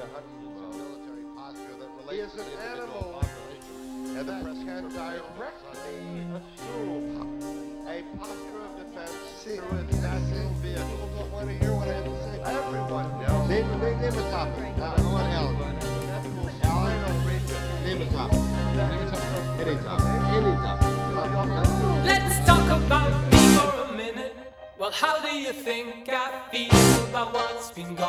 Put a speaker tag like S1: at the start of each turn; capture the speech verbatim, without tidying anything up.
S1: military posture that
S2: He
S1: relates
S2: is
S1: to
S2: an
S1: the individual
S2: animal
S1: population.
S2: and that can directly assume a posture of defense through its natural vehicle.
S3: People don't want to hear what I have to say.
S2: Everyone knows.
S1: Name, name, name a topic. Uh, I want Alan. Alan, name a topic. Any topic. Any topic.
S4: Let's talk about me for a minute. Well, how do you think I feel about what's been going on?